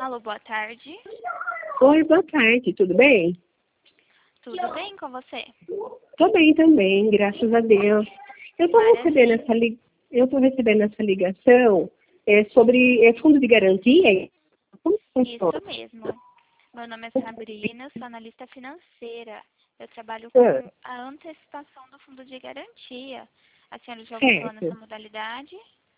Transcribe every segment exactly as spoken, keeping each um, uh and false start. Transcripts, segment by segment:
Alô, boa tarde. Oi, boa tarde, tudo bem? Tudo bem com você? Tô bem também, graças a Deus. Eu tô Maravilha. recebendo essa, li... eu tô recebendo essa ligação é, sobre é, fundo de garantia. Como que funciona? Isso mesmo. Meu nome é Sabrina, eu sou analista financeira. Eu trabalho Ah, com a antecipação do fundo de garantia. A senhora já ouviu falar nessa certo. modalidade?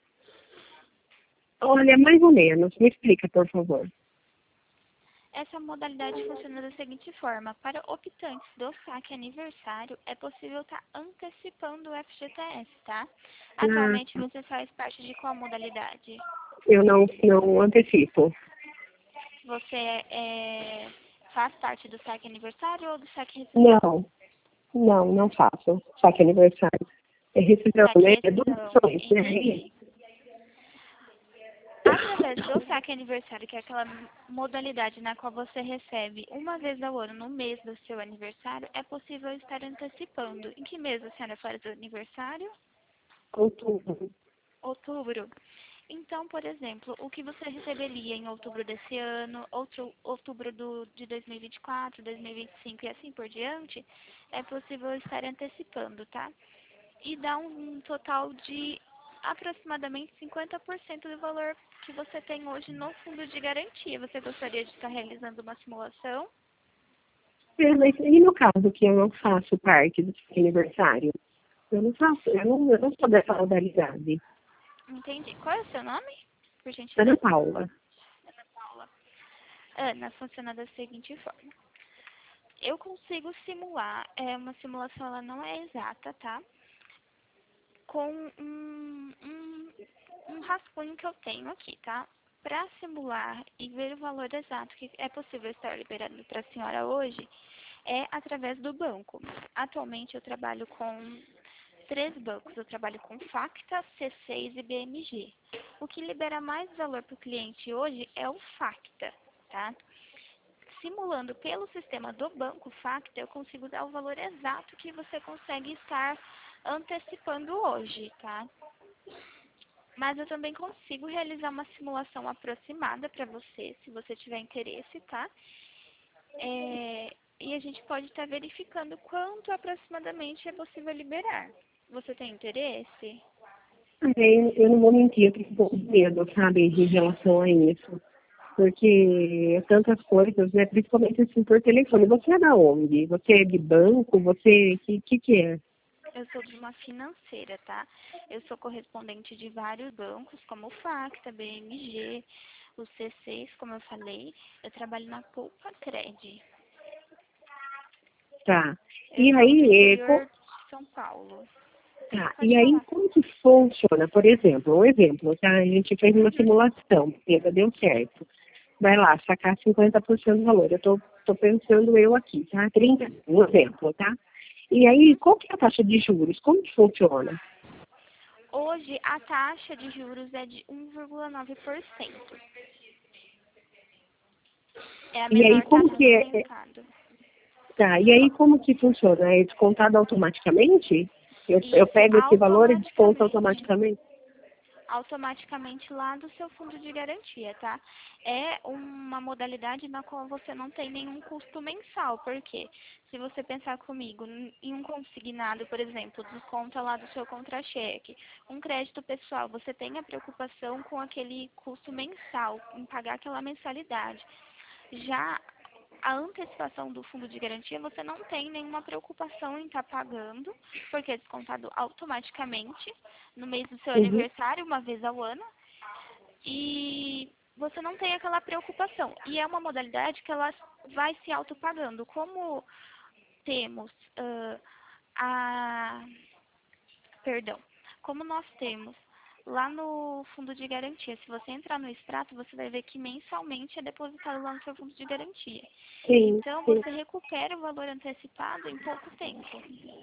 Olha, mais ou menos. Me explica, por favor. Essa modalidade funciona da seguinte forma. Para optantes do saque aniversário, é possível estar antecipando o F G T S, tá? Ah, Atualmente você faz parte de qual modalidade? eu não, não antecipo. Você é, faz parte do saque aniversário ou do saque rescisão? Não, não, não faço. Saque aniversário. É rescisão, Saque né? É rescisão, doações, né? entendi. Através do saque aniversário, que é aquela modalidade na qual você recebe uma vez ao ano, no mês do seu aniversário, é possível estar antecipando. Em que mês a senhora faz o aniversário? Outubro. Outubro. Então, por exemplo, o que você receberia em outubro desse ano, outro, outubro do, de dois mil e vinte e quatro, dois mil e vinte e cinco e assim por diante, é possível estar antecipando, tá? E dá um, um total de aproximadamente cinquenta por cento do valor que você tem hoje no fundo de garantia. Você gostaria de estar realizando uma simulação? É, mas e no caso que eu não faço parte do saque aniversário? Eu não faço, eu não, eu não sou dessa modalidade. Entendi. Qual é o seu nome, por Ana gentileza? Paula. Paula. Ana, funciona da seguinte forma. Eu consigo simular, é uma simulação, ela não é exata, tá? Com um, um, um rascunho que eu tenho aqui, tá? Para simular e ver o valor exato que é possível estar liberando para a senhora hoje, é através do banco. Atualmente eu trabalho com três bancos. Eu trabalho com Facta, C seis e B M G. O que libera mais valor para o cliente hoje é o Facta, tá? Simulando pelo sistema do banco Facta, eu consigo dar o valor exato que você consegue estar antecipando hoje, tá? Mas eu também consigo realizar uma simulação aproximada para você, se você tiver interesse, tá? É, e a gente pode estar verificando quanto aproximadamente é possível liberar. Você tem interesse? É, eu não vou mentir, eu tenho um pouco de medo, sabe, em relação a isso. Porque é tantas coisas, né? Principalmente assim por telefone. Você é da onde? Você é de banco? Você. Que que, que é? Eu sou de uma financeira, tá? Eu sou correspondente de vários bancos, como o Facta, B M G, o C seis, como eu falei. Eu trabalho na Poupa Cred. Tá. Eu E sou do aí, é, co- interior de São Paulo. tá. Pode E aí, falar. como que funciona? Por exemplo, um exemplo, tá? A gente fez uma simulação, beleza, deu certo. Vai lá, sacar cinquenta por cento do valor. Eu tô, tô pensando eu aqui, tá? trinta, um exemplo, tá? E aí, Uhum. qual que é a taxa de juros? Como que funciona? Hoje, a taxa de juros é de um vírgula nove por cento. É a E aí, menor como taxa que do é, é- mercado. tá, e aí como que funciona? É descontado automaticamente? Eu, eu Isso, pego esse valor e desconto automaticamente. automaticamente? Automaticamente lá do seu fundo de garantia, tá? É uma modalidade na qual você não tem nenhum custo mensal, porque se você pensar comigo em um consignado, por exemplo, desconta lá do seu contra-cheque, um crédito pessoal, você tem a preocupação com aquele custo mensal, em pagar aquela mensalidade. Já a antecipação do fundo de garantia, você não tem nenhuma preocupação em estar pagando, porque é descontado automaticamente no mês do seu Uhum. aniversário, uma vez ao ano, e você não tem aquela preocupação. E é uma modalidade que ela vai se autopagando. Como temos ah, a... Perdão. Como nós temos lá no fundo de garantia, se você entrar no extrato, você vai ver que mensalmente é depositado lá no seu fundo de garantia. Sim, Então, sim. você recupera o valor antecipado em pouco tempo.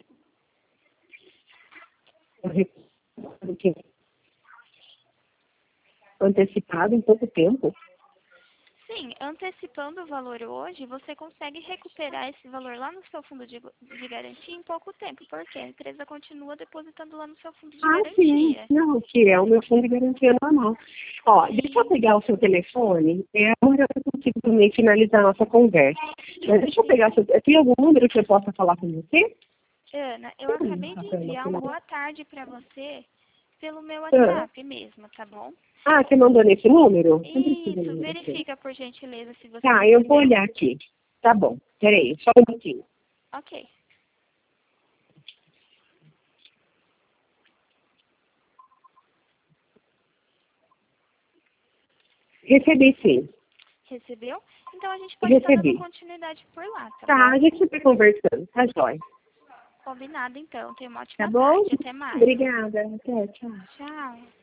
Eu recupero o quê? Antecipado em pouco tempo? Sim, antecipando o valor hoje, você consegue recuperar esse valor lá no seu fundo de, de garantia em pouco tempo, porque a empresa continua depositando lá no seu fundo de Ah, garantia. sim. Não, que é o meu fundo de garantia normal. Ó, Sim. deixa eu pegar o seu telefone. É, agora eu consigo também finalizar a nossa conversa. Mas deixa eu Sim. pegar o seu... Tem algum número que eu possa falar com você? Ana, eu Sim, acabei de Rafaela, enviar um final. boa tarde para você pelo meu Ah, WhatsApp mesmo, tá bom? ah, você mandou nesse número? Não precisa do Isso, número aqui. verifica por gentileza se você Tá, eu vou recebeu. olhar aqui. Tá bom. Peraí, só um pouquinho. Ok. Recebi sim. Recebeu? Então a gente pode estar dando Recebi. continuidade por lá, tá Tá, bom? a gente vai conversando. Tá jóia. Combinado então. Tenha uma Tá ótima bom? tarde. Até mais. Obrigada. Até, tchau. Tchau.